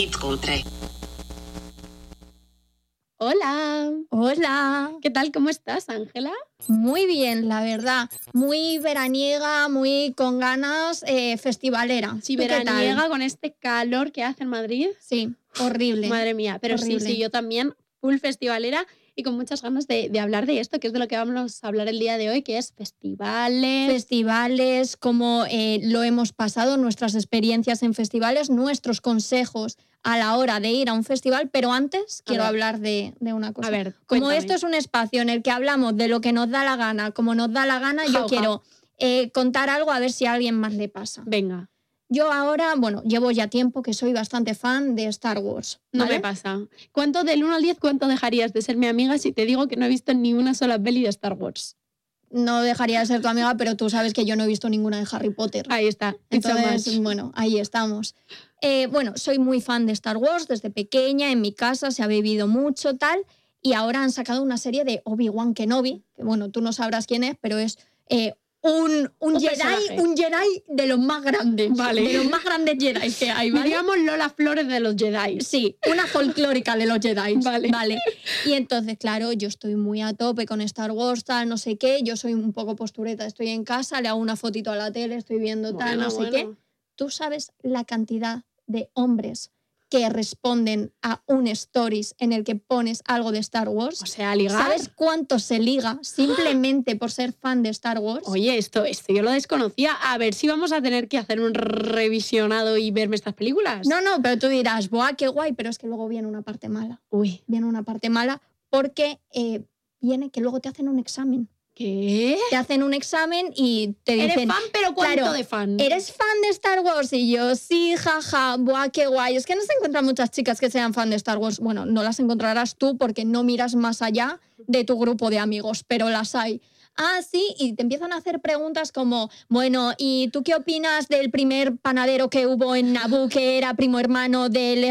Pit cutre. Hola. Hola. ¿Qué tal? ¿Cómo estás, Ángela? Muy bien, la verdad. Muy veraniega, muy con ganas, festivalera. Sí, ¿Tú qué tal? veraniega con este calor que hace en Madrid. Sí, horrible. Madre mía, pero horrible. sí, yo también, full festivalera y con muchas ganas de hablar de esto, que es de lo que vamos a hablar el día de hoy, que es festivales. Festivales, cómo lo hemos pasado, nuestras experiencias en festivales, nuestros consejos a la hora de ir a un festival, pero antes quiero hablar de una cosa. A ver, como cuéntame. esto es un espacio en el que hablamos de lo que nos da la gana, como nos da la gana, yo quiero contar algo a ver si a alguien más le pasa. Venga. Yo ahora, llevo ya tiempo que soy bastante fan de Star Wars. No ¿vale? me pasa. ¿Cuánto del 1 al 10, cuánto dejarías de ser mi amiga si te digo que no he visto ni una sola peli de Star Wars? No dejaría de ser tu amiga, pero tú sabes que yo no he visto ninguna de Harry Potter. Ahí está. Entonces, bueno, ahí estamos. Soy muy fan de Star Wars desde pequeña, en mi casa se ha vivido mucho, tal, y ahora han sacado una serie de Obi-Wan Kenobi, que bueno, tú no sabrás quién es, pero es un Jedi de los más grandes. Vale. De los más grandes Jedi que hay, ¿vale? Digamos Lola Flores de los Jedi. Sí, una folclórica de los Jedi. Vale. Y entonces, claro, yo estoy muy a tope con Star Wars, tal, no sé qué. Yo soy un poco postureta, estoy en casa, le hago una fotito a la tele, estoy viendo tal, no sé qué. ¿Tú sabes la cantidad de hombres que responden a un stories en el que pones algo de Star Wars? O sea, ligar. ¿Sabes cuánto se liga simplemente por ser fan de Star Wars? Oye, esto yo lo desconocía. A ver si vamos a tener que hacer un revisionado y verme estas películas. No, pero tú dirás, ¡buah, qué guay! Pero es que luego viene una parte mala. Uy. Viene una parte mala porque viene que luego te hacen un examen. ¿Qué? Te hacen un examen y te dicen... ¿Eres fan, pero cuánto claro, de fan? ¿Eres fan de Star Wars? Y yo, sí, jaja, buah, qué guay. Es que no se encuentran muchas chicas que sean fan de Star Wars. Bueno, no las encontrarás tú porque no miras más allá de tu grupo de amigos, pero las hay. Ah, sí, y te empiezan a hacer preguntas como, bueno, ¿y tú qué opinas del primer panadero que hubo en Naboo, que era primo hermano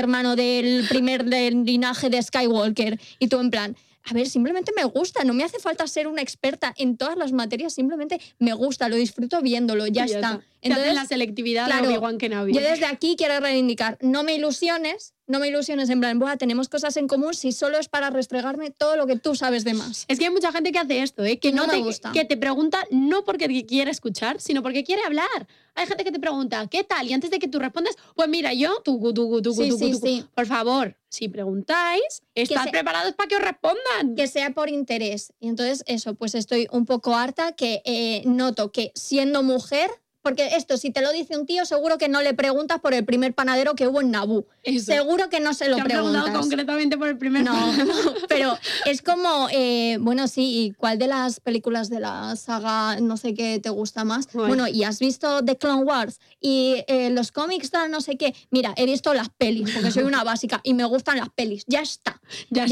del primer del linaje de Skywalker? Y tú en plan... A ver, simplemente me gusta, no me hace falta ser una experta en todas las materias, simplemente me gusta, lo disfruto viéndolo, ya está. Entonces, te hacen la selectividad de Obi-Wan Kenobi. Yo desde aquí quiero reivindicar, no me ilusiones en plan, tenemos cosas en común si solo es para restregarme todo lo que tú sabes de más. Es que hay mucha gente que hace esto, que no me gusta. Que te pregunta no porque quiere escuchar, sino porque quiere hablar. Hay gente que te pregunta, ¿qué tal? Y antes de que tú respondas, pues mira, yo, Sí. Por favor, si preguntáis, estad preparados para que os respondan. Que sea por interés. Y entonces eso, pues estoy un poco harta que noto que siendo mujer... Porque esto, si te lo dice un tío, seguro que no le preguntas por el primer panadero que hubo en Naboo. Eso. Seguro que no se lo preguntas. ¿Te han preguntado concretamente por el primer panadero? No, pero es como, ¿y cuál de las películas de la saga no sé qué te gusta más? Bueno, ¿y has visto The Clone Wars? Y los cómics tal, no sé qué. Mira, he visto las pelis, porque soy una básica y me gustan las pelis. Ya está.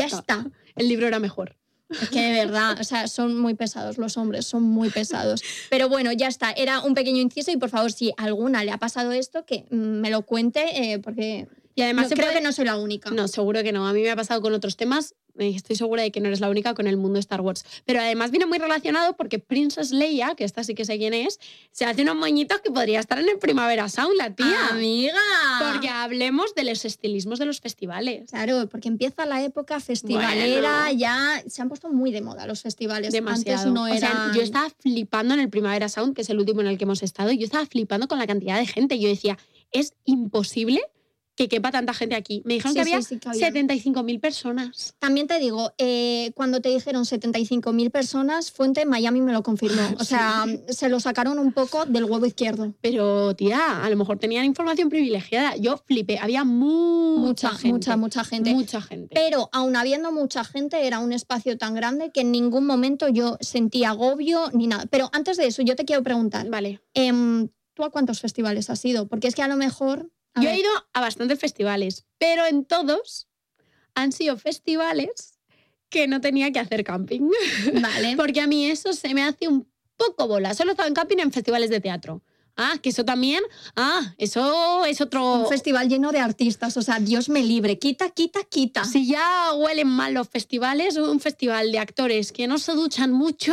El libro era mejor. Es que de verdad, o sea, son muy pesados los hombres, son muy pesados. Pero bueno, ya está, era un pequeño inciso y por favor, si a alguna le ha pasado esto, que me lo cuente, porque y además creo que no soy la única. No, seguro que no. A mí me ha pasado con otros temas. Estoy segura de que no eres la única con el mundo de Star Wars. Pero además viene muy relacionado porque Princess Leia, que esta sí que sé quién es, se hace unos moñitos que podría estar en el Primavera Sound, la tía. ¡Amiga! Porque hablemos de los estilismos de los festivales. Claro, porque empieza la época festivalera, ya se han puesto muy de moda los festivales. Demasiado. Antes no eran... O sea, yo estaba flipando en el Primavera Sound, que es el último en el que hemos estado, y yo estaba flipando con la cantidad de gente. Yo decía, es imposible que quepa tanta gente aquí. Me dijeron que había 75.000 personas. También te digo, cuando te dijeron 75.000 personas, Fuente Miami me lo confirmó. O sea, se lo sacaron un poco del huevo izquierdo. Pero, tía, a lo mejor tenían información privilegiada. Yo flipé. Había mucha gente. Mucha gente. Mucha gente. Pero, aun habiendo mucha gente, era un espacio tan grande que en ningún momento yo sentí agobio ni nada. Pero antes de eso, yo te quiero preguntar. Vale. ¿Tú a cuántos festivales has ido? Porque es que a lo mejor... Yo he ido a bastantes festivales, pero en todos han sido festivales que no tenía que hacer camping. Vale. Porque a mí eso se me hace un poco bola. Solo he estado en camping en festivales de teatro. Que eso también, eso es otro... Un festival lleno de artistas, o sea, Dios me libre, quita. Si ya huelen mal los festivales, un festival de actores que no se duchan mucho,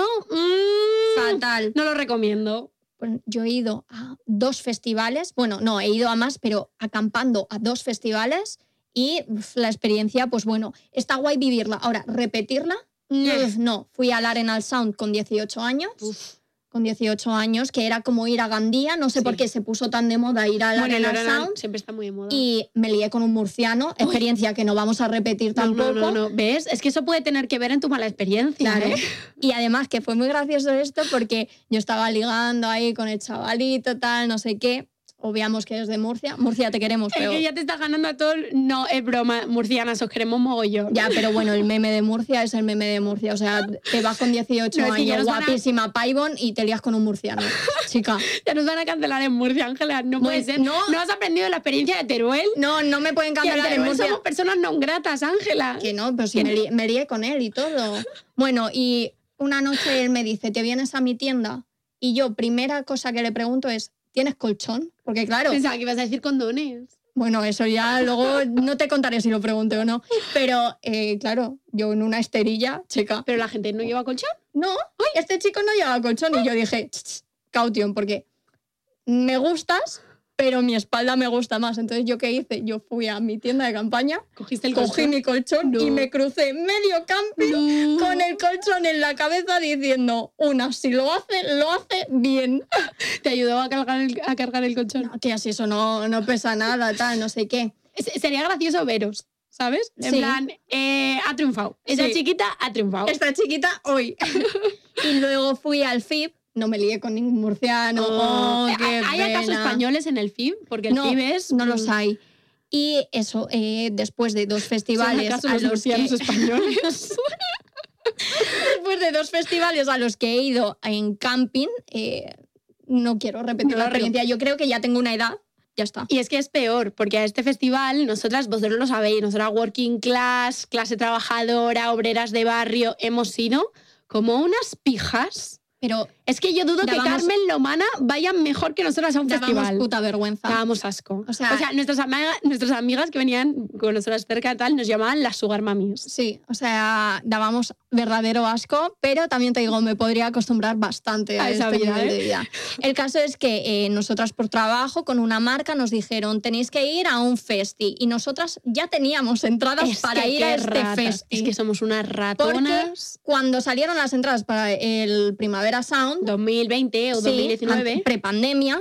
fatal. No lo recomiendo. Pues yo he ido a 2 festivales, bueno, no, he ido a más, pero acampando a 2 festivales Y la experiencia, pues bueno, está guay vivirla. Ahora, repetirla, no. Fui al Arenal Sound con 18 años. Con 18 años, que era como ir a Gandía, no sé por qué se puso tan de moda ir al Arenal Sound. Siempre está muy de moda. Y me lié con un murciano, experiencia que no vamos a repetir tampoco. No. ¿Ves? Es que eso puede tener que ver en tu mala experiencia. Claro. Y además que fue muy gracioso esto porque yo estaba ligando ahí con el chavalito, tal, no sé qué. Obviamos que es de Murcia. Murcia, te queremos, pero... Es que ya te estás ganando a todo... No, es broma, murcianas, os queremos mogollón. Ya, pero bueno, el meme de Murcia es el meme de Murcia. O sea, te vas con 18 años, guapísima, Paibon, y te lías con un murciano. Chica. Ya nos van a cancelar en Murcia, Ángela. No puede ser. ¿No has aprendido la experiencia de Teruel? No me pueden cancelar en Murcia. Somos personas no gratas, Ángela. Que no, pero sí me lié con él y todo. Bueno, y una noche él me dice, ¿te vienes a mi tienda? Y yo, primera cosa que le pregunto es, ¿tienes colchón? Porque claro... Pensaba que ibas a decir condones. Bueno, eso ya luego no te contaré si lo pregunté o no. Pero, claro, yo en una esterilla, chica. ¿Pero la gente no lleva colchón? No, este chico no lleva colchón. Y yo dije, caution, porque me gustas, pero mi espalda me gusta más. Entonces, ¿yo qué hice? Yo fui a mi tienda de campaña, cogí mi colchón y me crucé medio camping con el colchón en la cabeza diciendo, si lo hace bien. ¿Te ayudó a cargar el colchón? No, que así eso no pesa nada, tal, no sé qué. Sería gracioso veros, ¿sabes? En plan, ha triunfado. Esa chiquita ha triunfado. Esta chiquita hoy. Y luego fui al FIB. No me lié con ningún murciano. ¿Hay acaso españoles en el FIB? Porque el FIB es... No los hay. Y eso, después de 2 festivales... ¿Son acaso los murcianos españoles? Después de 2 festivales a los que he ido en camping, no quiero repetir la experiencia. Yo creo que ya tengo una edad. Ya está. Y es que es peor, porque a este festival, vosotros lo sabéis, nosotras working class, clase trabajadora, obreras de barrio, hemos ido como unas pijas... Pero es que yo dudo que Carmen Lomana vayan mejor que nosotras a un festival. Dábamos puta vergüenza. Dábamos asco. O sea nuestras amigas que venían con nosotras cerca y tal nos llamaban las sugar mamis. Sí, o sea, dábamos verdadero asco, pero también te digo, me podría acostumbrar bastante a esa vida, nivel de vida. El caso es que nosotras por trabajo con una marca nos dijeron, tenéis que ir a un festi. Y nosotras ya teníamos entradas para ir a este festi. Es que somos unas ratonas. Porque cuando salieron las entradas para el Primavera Sound 2020 o 2019, prepandemia,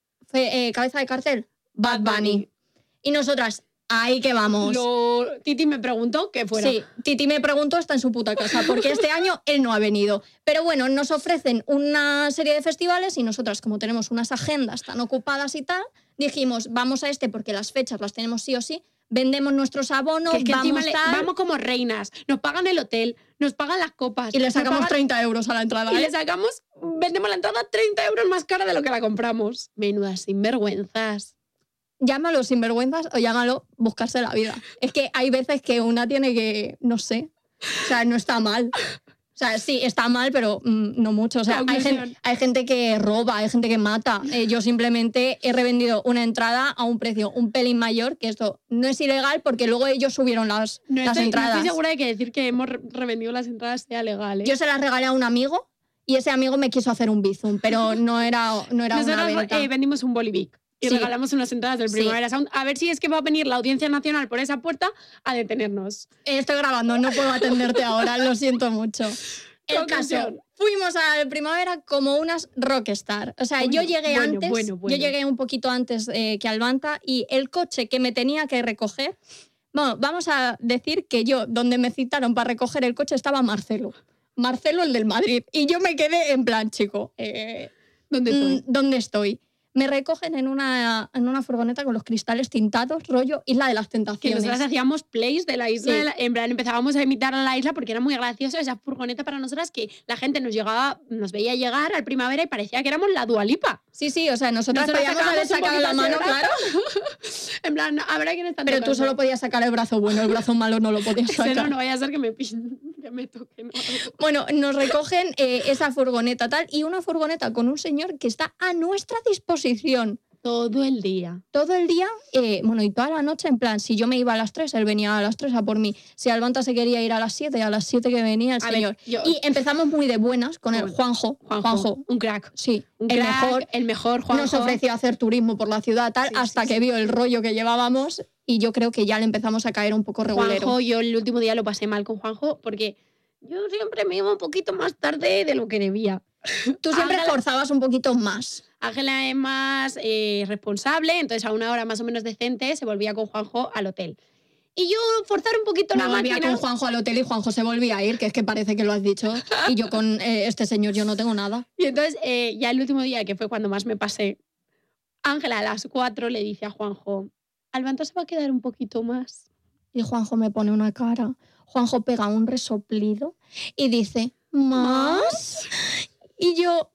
cabeza de cartel, Bad Bunny. Y nosotras, ahí que vamos. Titi me preguntó que fuera. Sí, Titi me preguntó, está en su puta casa, porque este año él no ha venido. Pero bueno, nos ofrecen una serie de festivales y nosotras, como tenemos unas agendas tan ocupadas y tal, dijimos, vamos a este porque las fechas las tenemos sí o sí, vendemos nuestros abonos, que vamos como reinas, nos pagan el hotel, nos pagan las copas. Y le sacamos 30 euros a la entrada. Y vendemos la entrada 30 euros más cara de lo que la compramos. Menudas sinvergüenzas. Llámalo sinvergüenzas o llámalo buscarse la vida. Es que hay veces que una tiene que, no sé, o sea, no está mal. O sea, sí, está mal, pero no mucho. O sea, hay gente que roba, hay gente que mata. Yo simplemente he revendido una entrada a un precio un pelín mayor, que esto no es ilegal porque luego ellos subieron las entradas. No estoy segura de que decir que hemos revendido las entradas sea legal, ¿eh? Yo se las regalé a un amigo y ese amigo me quiso hacer un bizum, pero no era una venta. Vendimos un bolivic. Y regalamos unas entradas del Primavera Sound. A ver si es que va a venir la Audiencia Nacional por esa puerta a detenernos. Estoy grabando, no puedo atenderte ahora, lo siento mucho. El caso, fuimos al Primavera como unas rockstar. O sea, yo llegué antes, yo llegué un poquito antes que Albanta y el coche que me tenía que recoger, bueno, vamos a decir que yo, donde me citaron para recoger el coche estaba Marcelo, el del Madrid. Y yo me quedé en plan, chico, ¿dónde estoy? Me recogen en una furgoneta con los cristales tintados, rollo Isla de las Tentaciones. Que nosotras hacíamos plays de la isla, en plan empezábamos a imitar a la isla porque era muy gracioso esa furgoneta para nosotras que la gente nos veía llegar al Primavera y parecía que éramos la Dua Lipa. Sí, o sea, nosotras podíamos haber sacado la mano, claro. En plan, a ver a quién está Pero tocando. Tú solo podías sacar el brazo bueno, el brazo malo no lo podías sacar. No vaya a ser que me pisen, que me toquen. Bueno, nos recogen esa furgoneta tal y una furgoneta con un señor que está a nuestra disposición. Todo el día. Todo el día, bueno, y toda la noche, en plan, si yo me iba a las 3, él venía a las 3 a por mí. Si Albanta se quería ir a las 7 que venía el señor. Y empezamos muy de buenas con el Juanjo. Un crack. Sí, el mejor Juanjo. Nos ofreció hacer turismo por la ciudad tal, hasta que vio el rollo que llevábamos y yo creo que ya le empezamos a caer un poco regulero. Juanjo, yo el último día lo pasé mal con Juanjo porque yo siempre me iba un poquito más tarde de lo que debía. Tú siempre forzabas un poquito más. Ángela es más responsable, entonces a una hora más o menos decente se volvía con Juanjo al hotel. Y yo forzar un poquito la máquina. Volvía con Juanjo al hotel y Juanjo se volvía a ir, que es que parece que lo has dicho. Y yo con este señor yo no tengo nada. Y entonces ya el último día, que fue cuando más me pasé, Ángela a las 4 le dice a Juanjo, Albanto se va a quedar un poquito más. Y Juanjo me pone una cara. Juanjo pega un resoplido y dice, ¿más? Y yo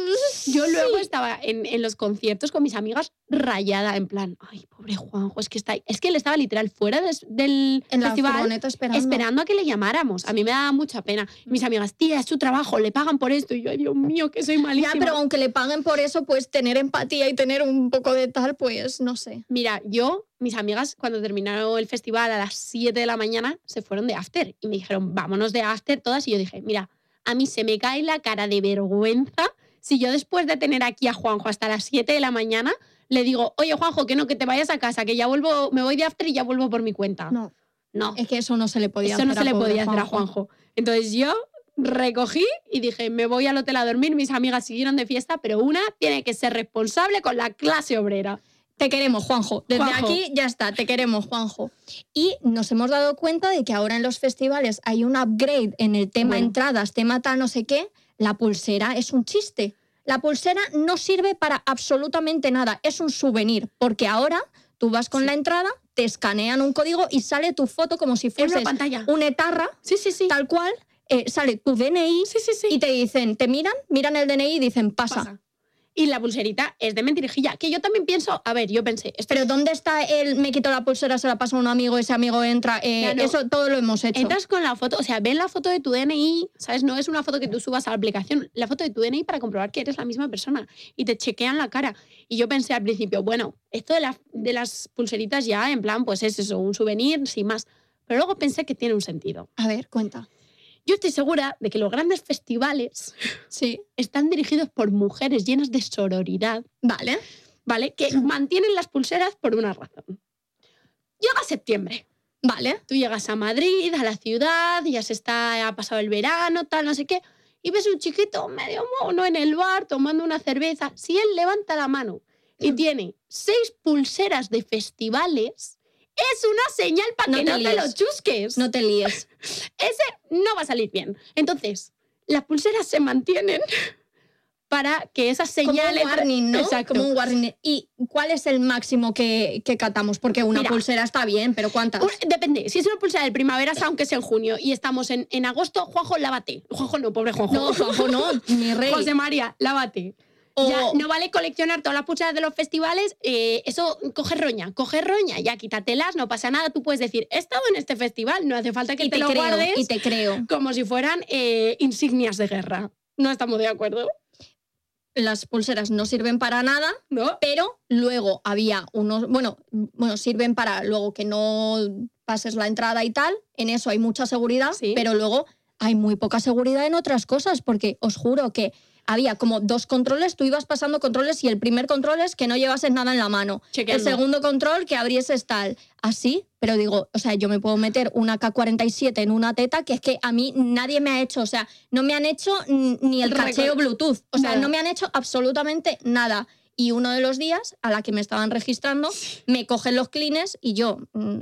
luego estaba en los conciertos con mis amigas rayada, en plan, ay, pobre Juanjo, es que él estaba literal fuera del festival esperando a que le llamáramos. A mí me daba mucha pena. Y mis amigas, tía, es su trabajo, le pagan por esto. Y yo, ay, Dios mío, que soy malísima. Ya, pero aunque le paguen por eso, pues tener empatía y tener un poco de tal, pues no sé. Mira, mis amigas, cuando terminaron el festival a las 7 de la mañana, se fueron de after. Y me dijeron, vámonos de after todas. Y yo dije, mira, a mí se me cae la cara de vergüenza si yo después de tener aquí a Juanjo hasta las 7 de la mañana le digo, oye, Juanjo, que no, que te vayas a casa, que ya vuelvo, me voy de after y ya vuelvo por mi cuenta. No. Es que eso no se le podía hacer a Juanjo. Entonces yo recogí y dije, me voy al hotel a dormir, mis amigas siguieron de fiesta, pero una tiene que ser responsable con la clase obrera. Te queremos, Juanjo. Desde aquí ya está, te queremos, Juanjo. Y nos hemos dado cuenta de que ahora en los festivales hay un upgrade en el tema entradas, tema tal, no sé qué. La pulsera es un chiste. La pulsera no sirve para absolutamente nada. Es un souvenir, porque ahora tú vas con la entrada, te escanean un código y sale tu foto como si fueses una etarra, tal cual, sale tu DNI y te dicen, te miran el DNI y dicen, pasa. Y la pulserita es de mentirijilla, que yo también pienso, yo pensé... Pero ¿dónde está me quito la pulsera, se la paso a un amigo, ese amigo entra? No. Eso todo lo hemos hecho. Entras con la foto, ven la foto de tu DNI, ¿sabes? No es una foto que tú subas a la aplicación, la foto de tu DNI para comprobar que eres la misma persona y te chequean la cara. Y yo pensé al principio, bueno, esto de las pulseritas ya, en plan, pues es eso, un souvenir, sin más. Pero luego pensé que tiene un sentido. A ver, cuenta. Yo estoy segura de que los grandes festivales están dirigidos por mujeres llenas de sororidad. ¿Vale? Que mantienen las pulseras por una razón. Llega septiembre. ¿Vale? Tú llegas a Madrid, a la ciudad, ha pasado el verano, tal, no sé qué, y ves un chiquito medio mono en el bar tomando una cerveza. Si él levanta la mano y tiene 6 pulseras de festivales... Es una señal para que no te lo chusques. No te líes. Ese no va a salir bien. Entonces, las pulseras se mantienen para que esas señales... Como un warning, ¿no? Exacto. Como un warning. ¿Y cuál es el máximo que catamos? Porque una pulsera está bien, pero ¿cuántas? Depende. Si es una pulsera de primavera, aunque sea en junio, y estamos en agosto, Juanjo, lávate. Juanjo no, pobre Juanjo. No, Juanjo no, mi rey. José María, lávate. Ya no vale coleccionar todas las pulseras de los festivales, eso coge roña, ya quítatelas, no pasa nada, tú puedes decir, he estado en este festival, no hace falta que te lo guardes. Y te creo. Como si fueran insignias de guerra. No estamos de acuerdo. Las pulseras no sirven para nada, ¿no? Pero luego había unos, bueno, sirven para luego que no pases la entrada y tal, en eso hay mucha seguridad, pero luego hay muy poca seguridad en otras cosas, porque os juro que había como 2 controles, tú ibas pasando controles y el primer control es que no llevases nada en la mano. Chequeando. El segundo control, que abrieses tal. Así, pero digo, o sea, yo me puedo meter una K-47 en una teta, que es que a mí nadie me ha hecho, o sea, no me han hecho ni el cacheo Bluetooth. O sea, no me han hecho absolutamente nada. Y uno de los días, a la que me estaban registrando, me cogen los clines y yo...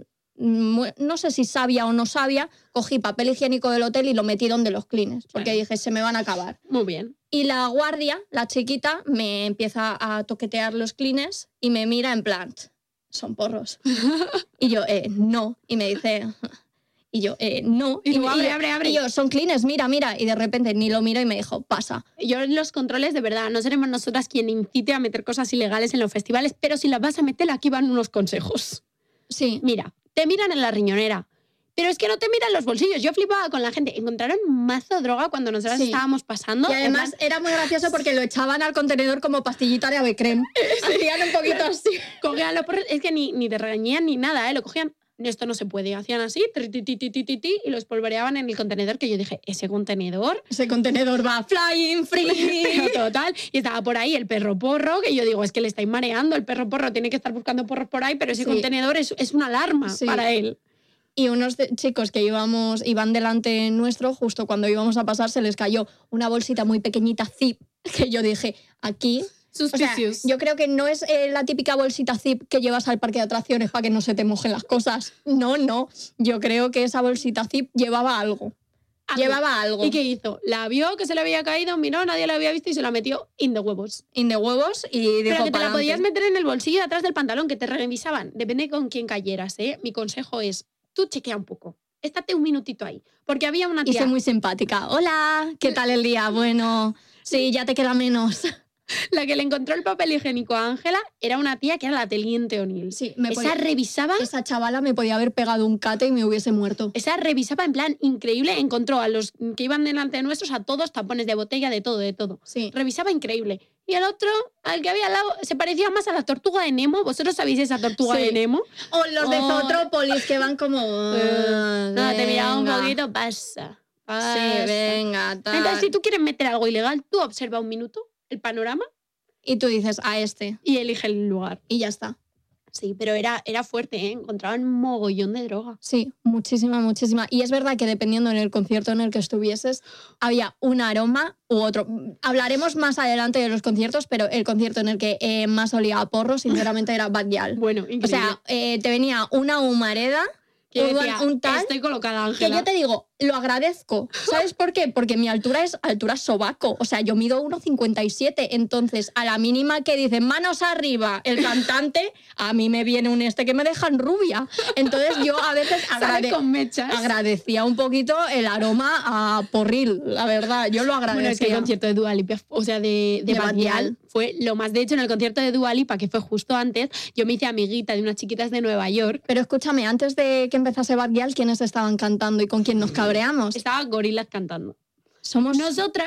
no sé si sabia o no sabia, cogí papel higiénico del hotel y lo metí donde los clines, porque dije, se me van a acabar. Muy bien. Y la guardia, la chiquita, me empieza a toquetear los clines y me mira en plan, son porros. Y yo, no. Y me dice... Y yo, no. Y tú, abre. Y yo, son clines, mira. Y de repente ni lo miro y me dijo, pasa. Yo en los controles, de verdad, no seremos nosotras quien incite a meter cosas ilegales en los festivales, pero si las vas a meter, aquí van unos consejos. Sí. Mira, te miran en la riñonera, pero es que no te miran los bolsillos. Yo flipaba con la gente. Encontraron mazo droga cuando nosotras estábamos pasando. Y además era muy gracioso porque lo echaban al contenedor como pastillita de ave creme. Hacían un poquito así. Cogían los porros, es que ni te regañían ni nada, lo cogían esto no se puede. Hacían así, y lo espolvoreaban en el contenedor, que yo dije, ese contenedor va flying free. pero total. Y estaba por ahí el perro porro, que yo digo, es que le estáis mareando, el perro porro tiene que estar buscando porros por ahí, pero ese contenedor es una alarma para él. Y unos chicos que iban delante nuestro, justo cuando íbamos a pasar, se les cayó una bolsita muy pequeñita zip, que yo dije, aquí... Suspicious. O sea, yo creo que no es la típica bolsita zip que llevas al parque de atracciones para que no se te mojen las cosas. No. Yo creo que esa bolsita zip llevaba algo. Llevaba algo. ¿Y qué hizo? La vio que se le había caído, miró, nadie la había visto y se la metió in the huevos. In the huevos y dijo, pero que te la pa'lante. podías meter en el bolsillo de atrás del pantalón, que te revisaban. Depende con quién cayeras, ¿eh? Mi consejo es, tú chequea un poco. Estate un minutito ahí. Porque había una tía... Y soy muy simpática. Hola, ¿qué tal el día? Bueno, sí, ya te queda menos. La que le encontró el papel higiénico a Ángela era una tía que era la teniente O'Neill. Sí, revisaba... Esa chavala me podía haber pegado un cate y me hubiese muerto. Esa revisaba en plan increíble, encontró a los que iban delante de nuestros, a todos, tapones de botella, de todo. Sí. Revisaba increíble. Y el otro, al que había al lado, se parecía más a la tortuga de Nemo. ¿Vosotros sabéis esa tortuga de Nemo? O los de Zootropolis que van como... no, te miraba un poquito, pasa. Sí, venga, tal. Entonces, si tú quieres meter algo ilegal, tú observa un minuto el panorama y tú dices, a este. Y elige el lugar. Y ya está. Sí, pero era fuerte, ¿eh? Encontraban mogollón de droga. Sí, muchísima. Y es verdad que dependiendo en el concierto en el que estuvieses, había un aroma u otro. Hablaremos más adelante de los conciertos, pero el concierto en el que más olía a porro, sinceramente, era Bad Gyal. Bueno, increíble. O sea, te venía una humareda, un tal... Estoy colocada, Ángela. Que yo te digo, lo agradezco. ¿Sabes por qué? Porque mi altura es altura sobaco. O sea, yo mido 1,57. Entonces, a la mínima que dicen manos arriba el cantante, a mí me viene un que me dejan rubia. Entonces, yo a veces con mechas. agradecía un poquito el aroma a porril, la verdad. Yo lo agradecía. Bueno, es que el concierto de Dua Lipa, o sea, de Bad Gyal, fue lo más. De hecho, en el concierto de Dua Lipa, que fue justo antes, yo me hice amiguita de unas chiquitas de Nueva York. Pero escúchame, antes de que empezase Bad Gyal, ¿quiénes estaban cantando y con quién nos cabreamos? Estaba Gorillaz cantando. Somos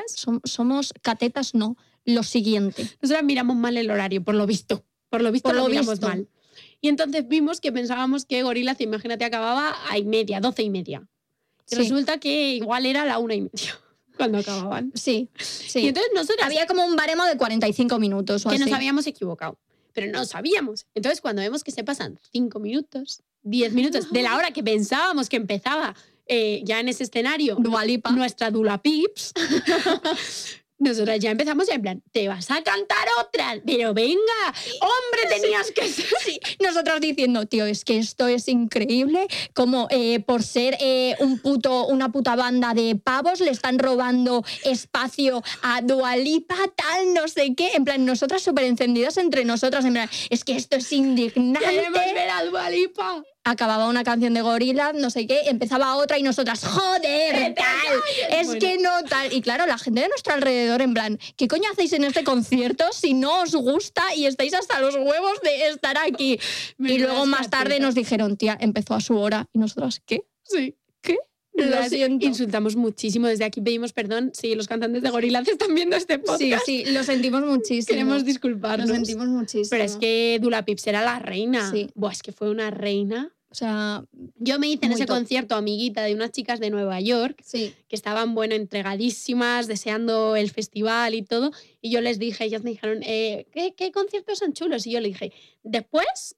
catetas, no. Lo siguiente. Nosotras miramos mal el horario, por lo visto. Lo miramos mal. Y entonces vimos que pensábamos que Gorillaz, imagínate, acababa a 12:30. Y resulta que igual era la 1:30 cuando acababan. Sí. Y entonces nosotras... Había como un baremo de 45 minutos o que así. nos habíamos equivocado. Pero no sabíamos. Entonces, cuando vemos que se pasan 5 minutos, 10 minutos de la hora que pensábamos que empezaba ya en ese escenario Dua Lipa, nuestra Dula Pips, nosotras ya empezamos en plan, te vas a cantar otra, pero venga, hombre, tenías que ser. Sí. Nosotros diciendo, tío, es que esto es increíble, como por ser una puta banda de pavos le están robando espacio a Dua Lipa, tal, no sé qué. En plan, nosotras súper encendidas entre nosotras, en plan, es que esto es indignante. Queremos ver a Dua Lipa. Acababa una canción de Gorillaz, no sé qué, empezaba otra y nosotras, joder, tal, es que no, tal. Y claro, la gente de nuestro alrededor, en plan, ¿qué coño hacéis en este concierto si no os gusta y estáis hasta los huevos de estar aquí? Y luego más tarde nos dijeron, tía, empezó a su hora. Y nosotras, ¿qué? Sí. ¿Qué? Lo siento. Insultamos muchísimo. Desde aquí pedimos perdón si los cantantes de Gorillaz están viendo este podcast. Sí, lo sentimos muchísimo. Queremos disculparnos. Lo sentimos muchísimo. Pero es que Dula Pips era la reina. Sí. Buah, es que fue una reina. O sea, yo me hice en ese concierto amiguita de unas chicas de Nueva York que estaban, entregadísimas, deseando el festival y todo. Y yo les dije, ellas me dijeron, ¿qué conciertos son chulos? Y yo le dije, después,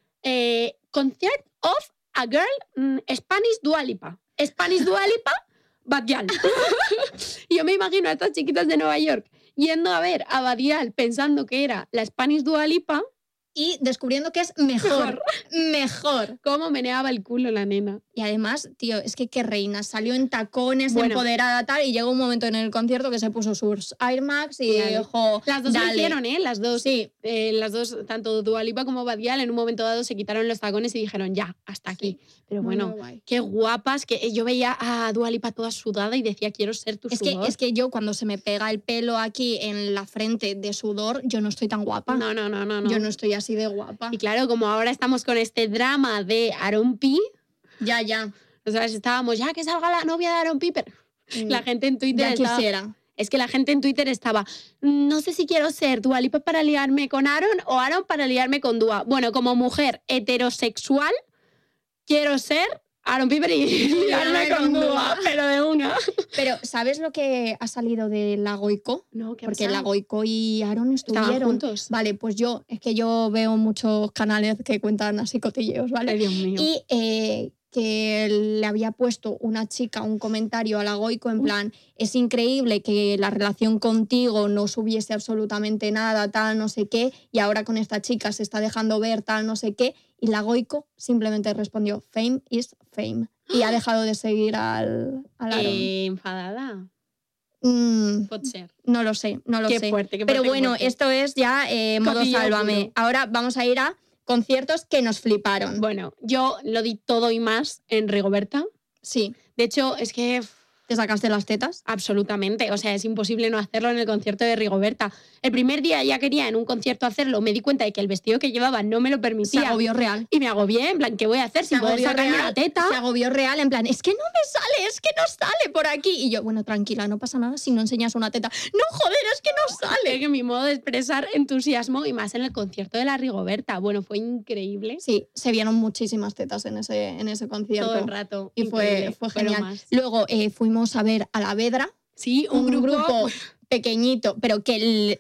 concert of a girl, Spanish Dua Lipa. Spanish Dua Lipa, Bad Gyal. Y yo me imagino a estas chiquitas de Nueva York yendo a ver a Bad Gyal pensando que era la Spanish Dua Lipa. Y descubriendo que es mejor. Cómo meneaba el culo la nena. Y además, tío, es que qué reina. Salió en tacones, empoderada, tal, y llegó un momento en el concierto que se puso sus Air Max y dijo, las dos dale. lo hicieron, ¿eh? Las dos. Sí. Las dos, tanto Dua Lipa como Bad Gyal, en un momento dado se quitaron los tacones y dijeron, ya, hasta aquí. Sí. Pero bueno, qué guapas. Que yo veía a Dua Lipa toda sudada y decía, quiero ser tu sudor. Es que yo cuando se me pega el pelo aquí en la frente de sudor, yo no estoy tan guapa. No. Yo no estoy así de guapa. Y claro, como ahora estamos con este drama de Aaron P. Ya. O sea, estábamos, ya que salga la novia de Aaron P. Pero la gente en Twitter ya quisiera. Es que la gente en Twitter estaba, no sé si quiero ser Dua Lipa para liarme con Aaron o Aaron para liarme con Dua. Bueno, como mujer heterosexual, quiero ser Aaron Piper y liarme con Dua, pero de una. Pero, ¿sabes lo que ha salido de la Goico? No, ¿qué ha Porque pasado? la Goico y Aaron Estaban estuvieron. juntos. Vale, pues es que yo veo muchos canales que cuentan así cotilleos, ¿vale? Ay, Dios mío. Y que le había puesto una chica un comentario a la Goico en plan, es increíble que la relación contigo no subiese absolutamente nada, tal, no sé qué, y ahora con esta chica se está dejando ver, tal, no sé qué, y la Goico simplemente respondió, fame is fame, y ha dejado de seguir al Aaron. Enfadada. Puede ser. No lo sé, no lo Qué sé. fuerte, qué Pero fuerte, bueno, qué fuerte. esto es ya modo Cotilleo sálvame. puro. Ahora vamos a ir a conciertos que nos fliparon. Bueno, yo lo di todo y más en Rigoberta. Sí. De hecho, es que ¿Te sacaste las tetas? absolutamente, o sea, es imposible no hacerlo en el concierto de Rigoberta. El primer día ya quería en un concierto hacerlo, me di cuenta de que el vestido que llevaba no me lo Se permitía. agobió real. Y me agobié, en plan, ¿qué voy a hacer sin poder sacarme la teta? Se agobió real, en plan, es que no me sale, es que no sale por aquí. Y yo, bueno, tranquila, no pasa nada si no enseñas una teta. No, joder, es que no Es sale. que mi modo de expresar entusiasmo y más en el concierto de la Rigoberta. Bueno, fue increíble. Sí, se vieron muchísimas tetas en ese concierto. Todo el rato. Y fue increíble, lo genial. más. Luego fuimos a ver a La Vedra. Sí, un grupo pequeñito, pero que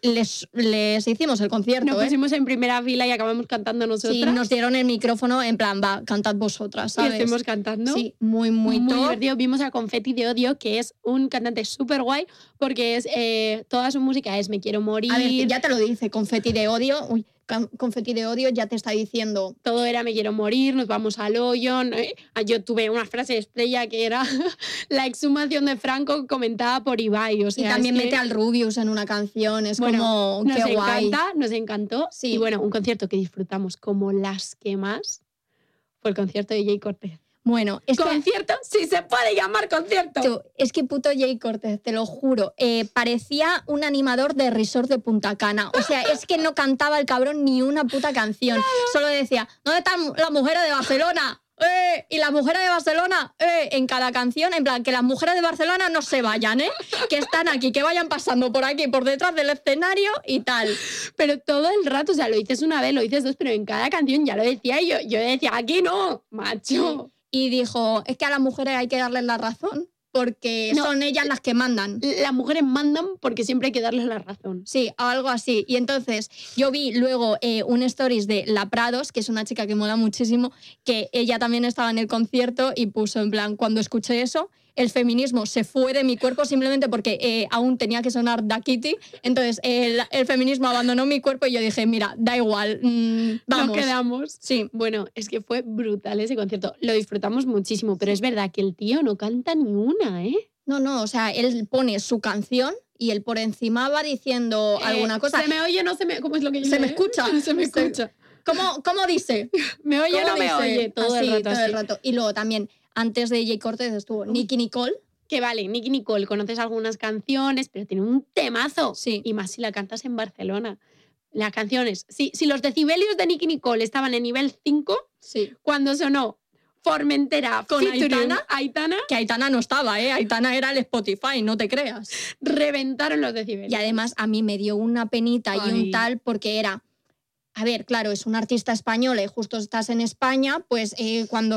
les hicimos el concierto, nos pusimos en primera fila y acabamos cantando nosotras. Sí, nos dieron el micrófono en plan, va, cantad vosotras, Y ¿sabes? estuvimos cantando. Sí, muy top. divertido. Vimos a Confetti de Odio, que es un cantante súper guay, porque es toda su música es Me quiero morir. A ver, ya te lo dice, Confetti de Odio. Uy, Confetti de Odio ya te está diciendo. Todo era Me quiero morir, nos vamos al hoyo. ¿no? Yo tuve una frase estrella que era la exhumación de Franco comentada por Ibai. O sea, Y también es que, mete al Rubius en una canción, es bueno, como, nos qué guay. encanta, nos encantó. Sí. Y bueno, un concierto que disfrutamos como las que más fue el concierto de Jay Cortez. Bueno, es que... ¿Concierto? Sí se puede llamar concierto. Tú, es que puto Jay Cortez, te lo juro, parecía un animador de resort de Punta Cana. O sea, es que no cantaba el cabrón ni una puta canción. Solo decía, ¿dónde están las mujeres de Barcelona? Y las mujeres de Barcelona, en cada canción, en plan, que las mujeres de Barcelona no se vayan, que están aquí, que vayan pasando por aquí, por detrás del escenario y tal. Pero todo el rato, o sea, lo dices una vez, lo dices dos, pero en cada canción ya lo decía y yo decía, aquí no, macho. Y dijo, es que a las mujeres hay que darles la razón, porque No, son ellas las que mandan. Las mujeres mandan porque siempre hay que darles la razón. Sí, algo así. Y entonces yo vi luego un stories de La Prados, que es una chica que mola muchísimo, que ella también estaba en el concierto y puso en plan, cuando escuché eso, el feminismo se fue de mi cuerpo simplemente porque aún tenía que sonar Da Kitty. Entonces el feminismo abandonó mi cuerpo y yo dije, mira, da igual, vamos. Nos quedamos. Sí. Bueno, es que fue brutal ese concierto. Lo disfrutamos muchísimo, pero es verdad que el tío no canta ni una, ¿eh? No, o sea, él pone su canción y él por encima va diciendo alguna cosa. Se me oye, no se me... ¿Cómo es lo que dice? Se me escucha. Se me escucha. ¿Cómo dice? ¿Me oye o no me dice? oye? Todo Así, el rato todo así. el rato. Y luego también, antes de Jay Cortez estuvo Nicki Nicole. Que vale, Nicki Nicole, conoces algunas canciones, pero tiene un temazo. Sí. Y más si la cantas en Barcelona. Las canciones, si los decibelios de Nicki Nicole estaban en nivel 5, Sí. cuando sonó Formentera Con featuring Aitana. Que Aitana no estaba, Aitana era el Spotify, no te creas. reventaron los decibelios. Y además a mí me dio una penita y Ay. un tal porque era... A ver, claro, es una artista española y justo estás en España, pues cuando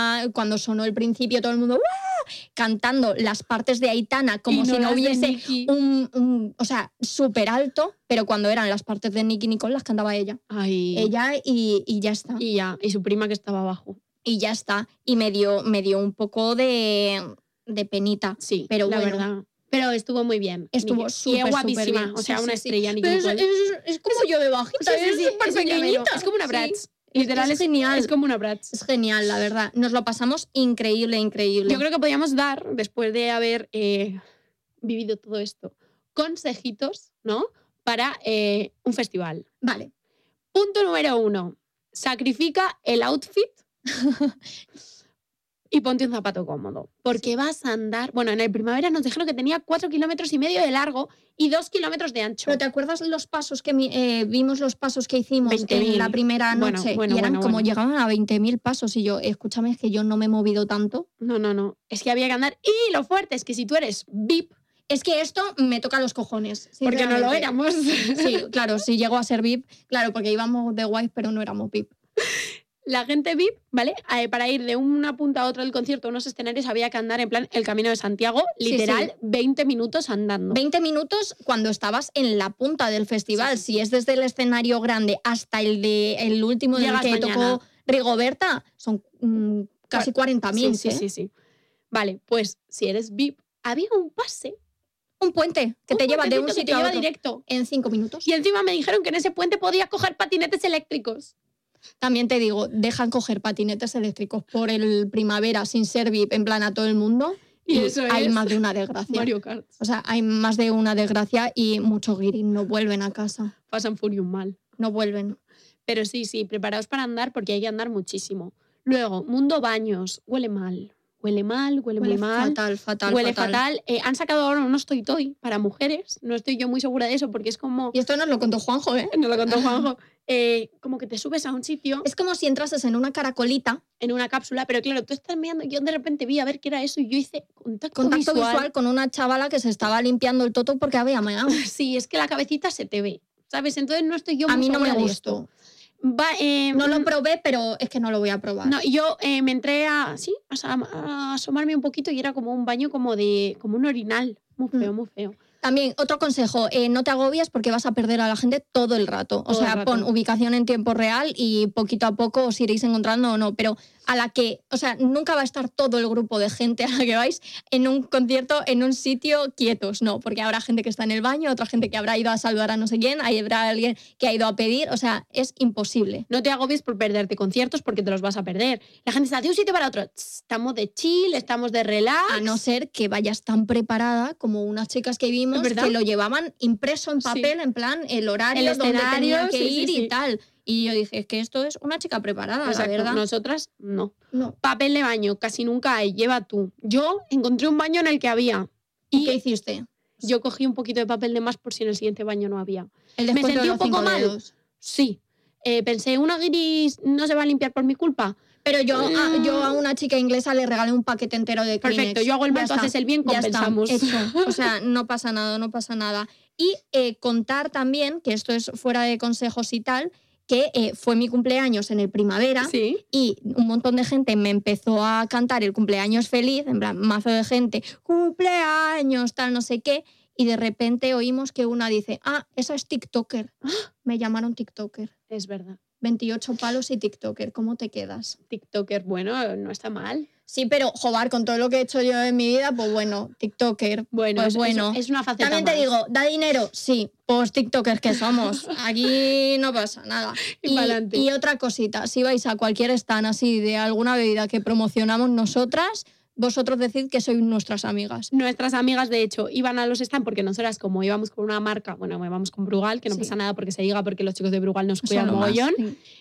sonó el principio todo el mundo ¡ah! Cantando las partes de Aitana como Y si no las de hubiese Nicki. o sea, súper alto, pero cuando eran las partes de Nicki Nicole las cantaba ella. Ay. Ella y ya está. Y ya, y su prima que estaba abajo. Y ya está. Y me dio un poco de penita. Sí, Pero la bueno. verdad. Pero estuvo muy bien. Estuvo Nicki. súper, Y es guapísima, súper bien. o sea, Sí, una sí, sí. estrella Nicki Pero Nicole. es como yo de bajita, es súper es un llavero. pequeñita. Es como una Sí. Bratz. Literal, Es genial. Es como una Bratz. Es genial, la verdad. Nos lo pasamos increíble. Yo creo que podíamos dar, después de haber vivido todo esto, consejitos, ¿no? Para un festival. Vale. Punto número 1. Sacrifica el outfit y ponte un zapato cómodo. Porque vas a andar... Bueno, en el primavera nos dijeron que tenía 4,5 kilómetros de largo y 2 kilómetros de ancho. ¿Pero te acuerdas los pasos que vimos los pasos que hicimos 20.000. en la primera Bueno, noche? bueno, y eran bueno, como bueno. llegaban a 20.000 pasos y yo, escúchame, es que yo no me he movido tanto. No. Es que había que andar. Y lo fuerte es que si tú eres VIP, Es que esto me toca los cojones. porque no lo sinceramente. éramos. Sí, claro, sí llegó a ser VIP. Claro, porque íbamos de guays, pero no éramos VIP. La gente VIP, ¿vale? Para ir de una punta a otra del concierto, unos escenarios, había que andar en plan el Camino de Santiago, literal, 20 minutos andando. 20 minutos cuando estabas en la punta del festival. Si es desde el escenario grande hasta el último del que tocó Rigoberta, son casi 40.000. Sí. Vale, pues si eres VIP, había un pase. Un puente que te lleva de un sitio a otro directo en 5 minutos. Y encima me dijeron que en ese puente podías coger patinetes eléctricos. También te digo, dejan coger patinetes eléctricos por el Primavera sin ser VIP en plan a todo el mundo y eso hay más de una desgracia. Mario Kart. O sea, hay más de una desgracia y muchos guiris no vuelven a casa. Pasan Furium mal. No vuelven. Pero sí, preparaos para andar porque hay que andar muchísimo. Luego, mundo baños. Huele mal. Huele muy mal. Fatal. Huele fatal. Han sacado ahora unos toy para mujeres. No estoy yo muy segura de eso porque es como... Y esto nos lo contó Juanjo, ¿eh? Nos lo contó Juanjo. Como que te subes a un sitio... Es como si entrases en una caracolita. En una cápsula, pero claro, tú estás mirando. Yo de repente vi a ver qué era eso y yo hice contacto visual con una chavala que se estaba limpiando el toto porque había meado. Sí, es que la cabecita se te ve, ¿sabes? Entonces no estoy yo muy A mí no segura me de gustó. esto. No lo probé, pero es que no lo voy a probar. No, yo me entré a asomarme un poquito y era como un baño como un orinal. Muy feo, muy feo. También, otro consejo, no te agobies porque vas a perder a la gente todo el rato. O sea, pon ubicación en tiempo real y poquito a poco os iréis encontrando o no. Pero a la que, o sea, nunca va a estar todo el grupo de gente a la que vais en un concierto, en un sitio quietos, no. Porque habrá gente que está en el baño, otra gente que habrá ido a saludar a no sé quién, habrá alguien que ha ido a pedir. O sea, es imposible. No te agobies por perderte conciertos porque te los vas a perder. La gente está de un sitio para otro. Estamos de chill, estamos de relax. A no ser que vayas tan preparada como unas chicas que vimos que lo llevaban impreso en papel, en plan el horario donde tenían que ir y tal. Y yo dije, es que esto es una chica preparada, exacto, la verdad. Nosotras, no. Papel de baño, casi nunca hay, lleva tú. Yo encontré un baño en el que había. ¿Y qué hiciste? Yo cogí un poquito de papel de más por si en el siguiente baño no había. Me sentí un poco mal. Sí. Pensé, una guiris no se va a limpiar por mi culpa. Pero yo a una chica inglesa le regalé un paquete entero de Kleenex. Perfecto, yo hago el mal, tú haces el bien, compensamos. Ya está, hecho. O sea, no pasa nada. Y contar también, que esto es fuera de consejos y tal, que fue mi cumpleaños en el Primavera y un montón de gente me empezó a cantar el cumpleaños feliz, en plan, mazo de gente, cumpleaños, tal, no sé qué, y de repente oímos que una dice, esa es TikToker. Me llamaron TikToker. Es verdad. 28 palos y TikToker, ¿cómo te quedas? TikToker, bueno, no está mal. Sí, pero, joder, con todo lo que he hecho yo en mi vida, pues bueno, TikToker. Bueno, pues es una faceta También más. te digo, ¿da dinero? Sí, pues TikTokers que somos. Aquí no pasa nada. Y otra cosita, si vais a cualquier stand así de alguna bebida que promocionamos nosotras, vosotros decid que sois nuestras amigas. Nuestras amigas, de hecho, iban a los stands porque nosotras, como íbamos con una marca, bueno, íbamos con Brugal, que no pasa nada porque se diga, porque los chicos de Brugal nos cuidan mogollón.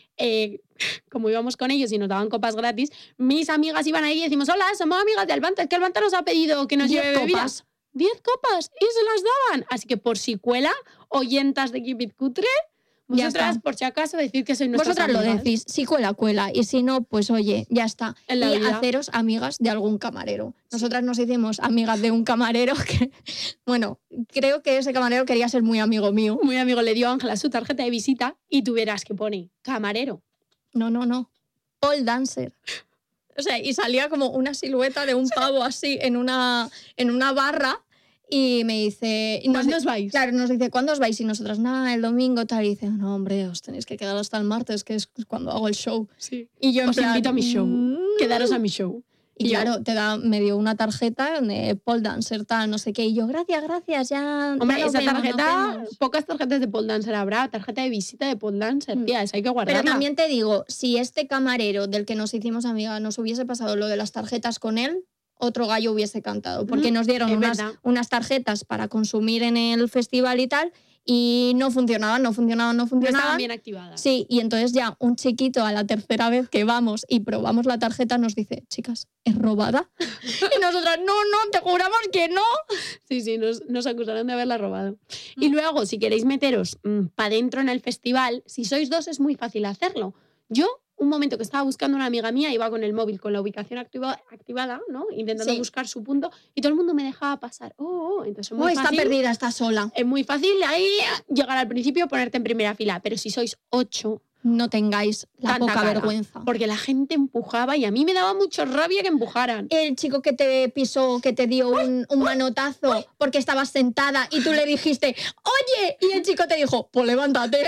Como íbamos con ellos y nos daban copas gratis, mis amigas iban ahí y decimos, hola, somos amigas de Albanta, es que Albanta nos ha pedido que nos lleve bebidas. 10 copas y se las daban. Así que por si cuela, oyentas de Keep It Cutre, vosotras, por si acaso, decid que sois nuestras amigas. Vosotras lo decís, si cuela, cuela. Y si no, pues oye, ya está. Y haceros amigas de algún camarero. Nosotras nos hicimos amigas de un camarero que, bueno, creo que ese camarero quería ser muy amigo mío. Muy amigo, le dio a Ángela su tarjeta de visita y tú verás que pone camarero. No. Pole dancer. O sea, y salía como una silueta de un pavo así en una barra. Y me dice... ¿Cuándo os vais? Claro, nos dice, ¿cuándo os vais? Y nosotras, nada, el domingo, tal. Y dice, no, hombre, os tenéis que quedar hasta el martes, que es cuando hago el show. Sí. Y yo os invito a mi show. Quedaros a mi show. Y claro, me dio una tarjeta de pole dancer, tal, no sé qué. Y yo, gracias, ya... Hombre, ya esa tarjeta, pocas tarjetas de pole dancer habrá. Tarjeta de visita de pole dancer, tía, esa hay que guardarla. Pero también te digo, si este camarero del que nos hicimos amiga nos hubiese pasado lo de las tarjetas con él, otro gallo hubiese cantado, porque nos dieron unas tarjetas para consumir en el festival y tal, y no funcionaban. No estaban bien activadas. Sí, y entonces ya un chiquito a la tercera vez que vamos y probamos la tarjeta nos dice, chicas, ¿es robada? Y nosotras, no, te juramos que no. Sí, nos acusaron de haberla robado. Y luego, si queréis meteros para dentro en el festival, si sois dos es muy fácil hacerlo. Yo, un momento que estaba buscando una amiga mía, iba con el móvil con la ubicación activada, ¿no? Intentando buscar su punto, y todo el mundo me dejaba pasar. Entonces es muy fácil. Está perdida, está sola. Es muy fácil ahí llegar al principio, ponerte en primera fila. Pero si sois 8, no tengáis la tanta poca cara, vergüenza. Porque la gente empujaba y a mí me daba mucho rabia que empujaran. El chico que te pisó, que te dio un manotazo porque estabas sentada y tú le dijiste, oye, y el chico te dijo, pues levántate.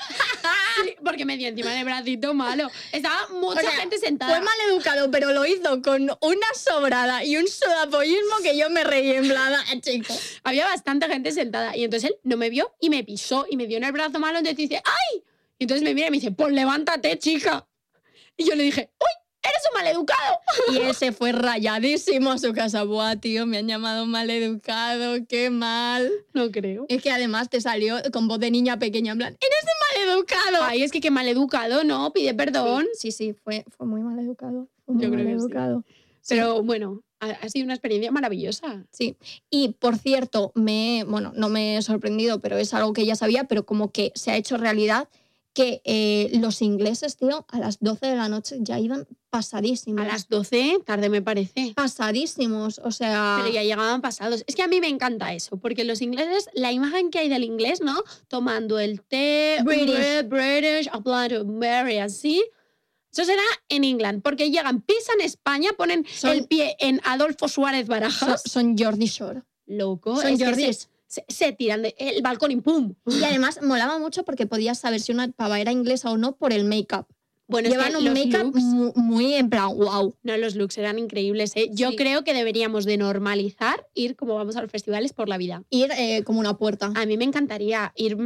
Sí, porque me dio encima del bracito malo. Estaba mucha O sea, gente sentada. Fue maleducado, pero lo hizo con una sobrada y un sudapollismo que yo me reí en plan, chico. Había bastante gente sentada y entonces él no me vio y me pisó y me dio en el brazo malo, entonces dice, ¡ay! Y entonces me mira y me dice, pues levántate, chica. Y yo le dije, ¡uy! ¡Eres un maleducado! Y él se fue rayadísimo a su casa. Buah, tío, me han llamado maleducado, qué mal. No creo. Es que además te salió con voz de niña pequeña, en plan, ¡eres un maleducado! Ay, es que qué maleducado, ¿no? Pide perdón. Sí, fue muy maleducado. Fue muy Yo creo que sí. maleducado. Pero bueno, ha sido una experiencia maravillosa. Sí, y por cierto, no me he sorprendido, pero es algo que ya sabía, pero como que se ha hecho realidad, que los ingleses, tío, a las 12 de la noche ya iban pasadísimos. A las 12, tarde me parece. Pasadísimos, o sea... Pero ya llegaban pasados. Es que a mí me encanta eso, porque los ingleses, la imagen que hay del inglés, ¿no? Tomando el té, British, hablando very así. Eso será en England, porque llegan, pisan España, ponen el pie en Adolfo Suárez Barajas. Son Jordi Shore. Loco. Son Jordis. Se tiran del balcón y ¡pum! Y además molaba mucho porque podías saber si una pava era inglesa o no por el make-up. Bueno, Llevan es que un make-up muy en plan, wow. No, los looks eran increíbles, ¿eh? Yo creo que deberíamos de normalizar ir como vamos a los festivales por la vida. Ir como una puerta. A mí me encantaría ir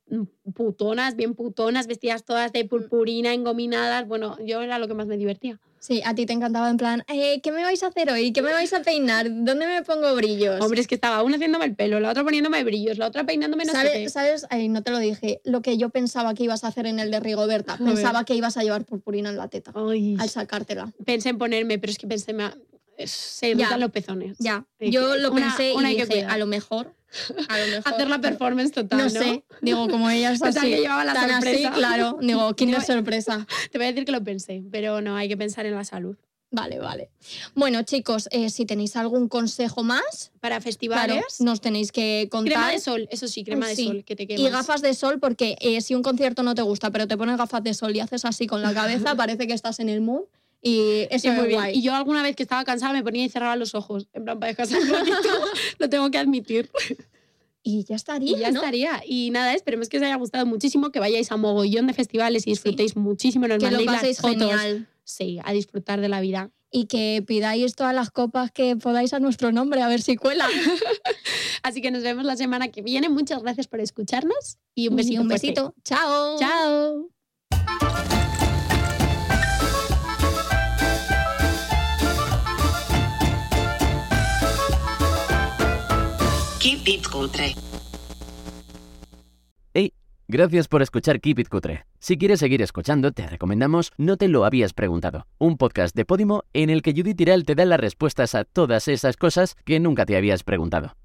putonas, bien putonas, vestidas todas de purpurina, engominadas. Bueno, yo era lo que más me divertía. Sí, a ti te encantaba en plan, ¿qué me vais a hacer hoy? ¿Qué me vais a peinar? ¿Dónde me pongo brillos? Hombre, es que estaba una haciéndome el pelo, la otra poniéndome brillos, la otra peinándome no sé qué. ¿Sabes? Ay, no te lo dije. Lo que yo pensaba que ibas a hacer en el de Rigoberta. Pensaba que ibas a llevar purpurina en la teta. Ay. Al sacártela. Pensé en ponerme, pero es que pensé, se irritan los pezones. Ya, yo lo pensé y dije, a lo mejor hacer la performance total, ¿no? No sé, digo, como ella es así, que llevaba la tan sorpresa. así, claro, digo, Kinder sorpresa. Te voy a decir que lo pensé, pero no, hay que pensar en la salud. Vale. Bueno, chicos, si tenéis algún consejo más para festivales, claro, nos tenéis que contar. Crema de sol, eso sí, crema de sol, que te quemas. Y gafas de sol, porque si un concierto no te gusta, pero te pones gafas de sol y haces así con la cabeza, parece que estás en el mood. Y eso es muy guay. Y yo alguna vez que estaba cansada me ponía y cerraba los ojos, en plan para descansar un ratito, lo tengo que admitir. Y ya estaría, estaría. Y nada, esperemos que os haya gustado muchísimo, que vayáis a mogollón de festivales y disfrutéis muchísimo. Nos que lo paséis las fotos. Genial. Sí, a disfrutar de la vida. Y que pidáis todas las copas que podáis a nuestro nombre, a ver si cuela. Así que nos vemos la semana que viene. Muchas gracias por escucharnos y un besito. Un besito. Chao. Chao. Keep It Cutre. Hey, gracias por escuchar Keep It Cutre. Si quieres seguir escuchando, te recomendamos No te lo habías preguntado, un podcast de Podimo en el que Judith Tiral te da las respuestas a todas esas cosas que nunca te habías preguntado.